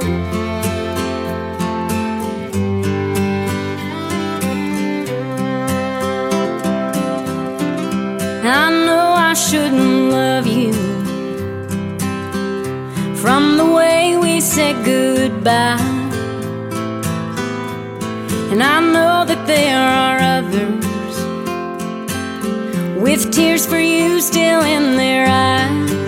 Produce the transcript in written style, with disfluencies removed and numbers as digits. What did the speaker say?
I know I shouldn't love you from the way we said goodbye, and I know that there are others with tears for you still in their eyes.